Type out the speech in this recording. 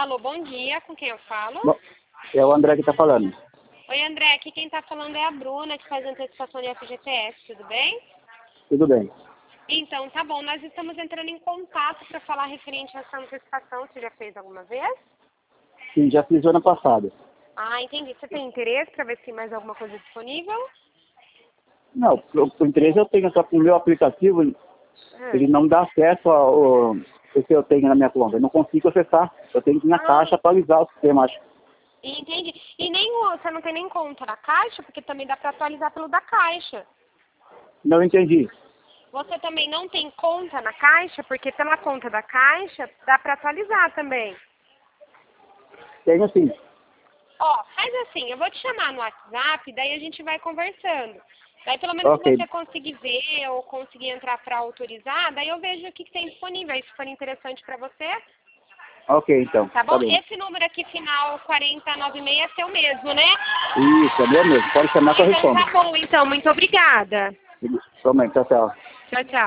Alô, bom dia, com quem eu falo? Bom, é o André que está falando. Oi, André, aqui quem está falando é a Bruna, que faz antecipação de FGTS, tudo bem? Tudo bem. Então, tá bom, nós estamos entrando em contato para falar referente a essa antecipação, você já fez alguma vez? Sim, já fiz o ano passado. Ah, entendi. Você tem interesse para ver se tem mais alguma coisa disponível? Não, o interesse eu tenho, só que o meu aplicativo, ele não dá acesso ao que eu tenho na minha conta. Eu não consigo acessar. Eu tenho que ir na caixa atualizar o sistema, acho. Entendi. E você não tem nem conta na Caixa, porque também dá para atualizar pelo da Caixa. Não entendi. Você também não tem conta na Caixa, porque pela conta da Caixa dá para atualizar também. Tenho sim. Ó, faz assim, eu vou te chamar no WhatsApp, daí a gente vai conversando. Daí pelo menos Ok. se você conseguir ver ou conseguir entrar para autorizar, daí eu vejo o que tem disponível. Aí se for interessante para você, Ok, então. tá bom? bem. Esse número aqui, final 4096, é seu mesmo, né? Isso, é meu mesmo. Pode chamar que eu Então respondo. tá bom, então. Muito obrigada. Somente, tchau, tchau. Tchau, tchau.